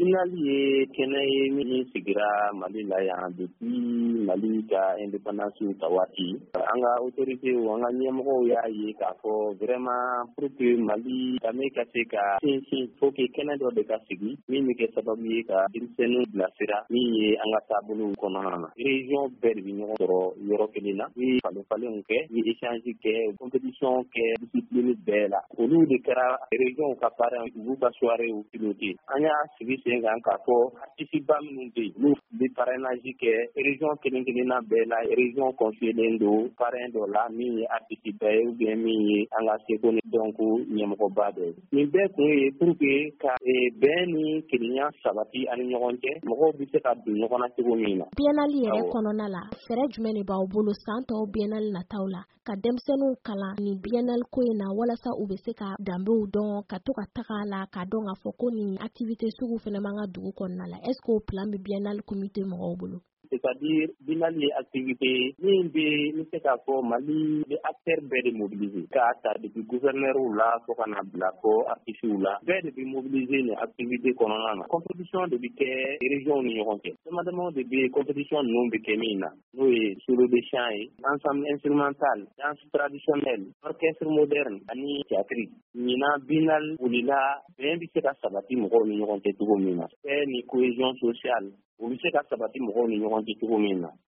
Binali ye kɛnɛ ye min sigira Mali la yan depuis Mali ka indépendance ta waati an ka autorité an ka ɲɛmɔgɔw y'a ye k'a fɔ vraiment pour que Mali danbe ka se ka sinsin faut que kɛnɛ dɔ de ka sigi min bɛ kɛ sababu ye ka denmisɛnninw bilasira min ye an ka taabolo kɔnɔna na région bɛɛ de bɛ ɲɔgɔn sɔrɔ yɔrɔ kelen na ni falen-falenw kɛ ni échange kɛ compétition kɛ discipline bɛɛ la olu de kɛra région ka parrain u b'u ka soirée piloté an y'a sigi sen kan k'a fɔ artiste minnu bɛ yen n'u bɛ parrainage kɛ région kelen-kelenna bɛɛ la région confiélen don parrain dɔ la min ye artiste bɛɛ ye ou bien min ye an ka seko ni dɔnko ɲɛmɔgɔba dɔ ye nin bɛɛ kun ye pour que ka bɛn ni kelenya sabati ani ɲɔgɔn cɛ mɔgɔw bɛ se ka don ɲɔgɔn na cogo min na. Biennale yɛrɛ kɔnɔna la fɛɛrɛ jumɛn de b'aw bolo san tɔw biennale nataw la ka denmisɛnninw kalan ni biennale ko in na walasa u bɛ se ka danbew dɔn ka to ka taga la ka dɔn k'a fɔ ko nin activité sugu fana b'an ka dugu kɔnɔna la est-ce que o plan bɛ biennale comité mɔgɔw bolo? C'est-à-dire Binali ye activité min bɛ n se k'a fɔ Mali bɛ acteur bɛɛ de mobiliser k'a ta depuis gouverneur la fo ka na bila fo artistes la bɛɛ de bɛ mobiliser nin activité kɔnɔna na compétition de bɛ kɛ région ni ɲɔgɔn cɛ dama de bɛ compétition ninnu bɛ kɛ min na n'o ye solo de chant ye ensemble instrumental danse traditionnelle orchestre moderne ani théâtre ɲinan Binali wulila bɛn bɛ se ka sabati mɔgɔw ni ɲɔgɔn cɛ cogo min na bɛɛ ni cohésion sociale u bɛ se ka sabati mɔgɔw ni ɲɔgɔn cɛ cogo min na